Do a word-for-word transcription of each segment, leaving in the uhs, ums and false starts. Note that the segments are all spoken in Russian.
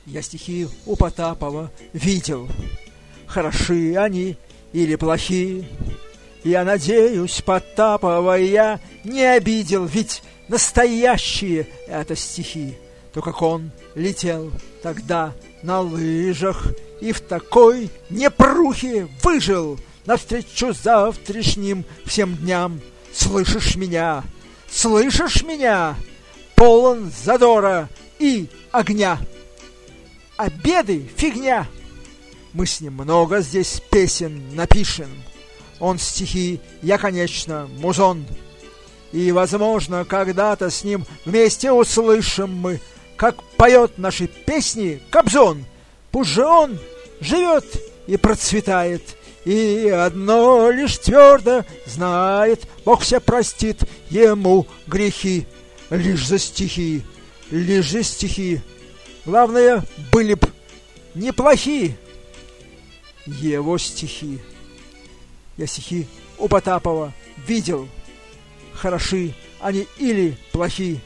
Я стихи у Потапова видел. Хороши они или плохи? Я надеюсь, Потапова я не обидел, ведь настоящие это стихи. То, как он летел тогда на лыжах и в такой непрухе выжил навстречу завтрашним всем дням. Слышишь меня? Слышишь меня? Полон задора и огня. Обеды — фигня. Мы с ним много здесь песен напишем. Он стихи, я, конечно, музон. И, возможно, когда-то с ним вместе услышим мы, как поет наши песни Кобзон. Пусть же он живет и процветает, и одно лишь твердо знает: Бог все простит ему грехи. Лишь за стихи, лишь за стихи. Главное, были б неплохие его стихи. Я стихи у Потапова видел. Хороши они или плохи?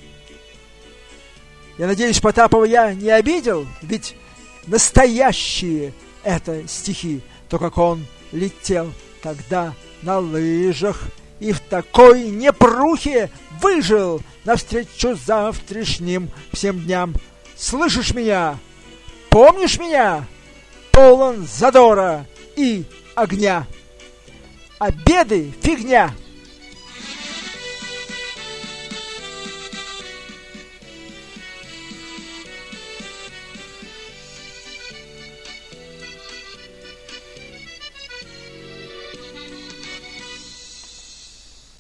Я надеюсь, Потапова я не обидел, ведь настоящие это стихи. То, как он летел тогда на лыжах и в такой непрухе выжил навстречу завтрашним всем дням. Слышишь меня? Помнишь меня? Полон задора и огня. Обеды — фигня.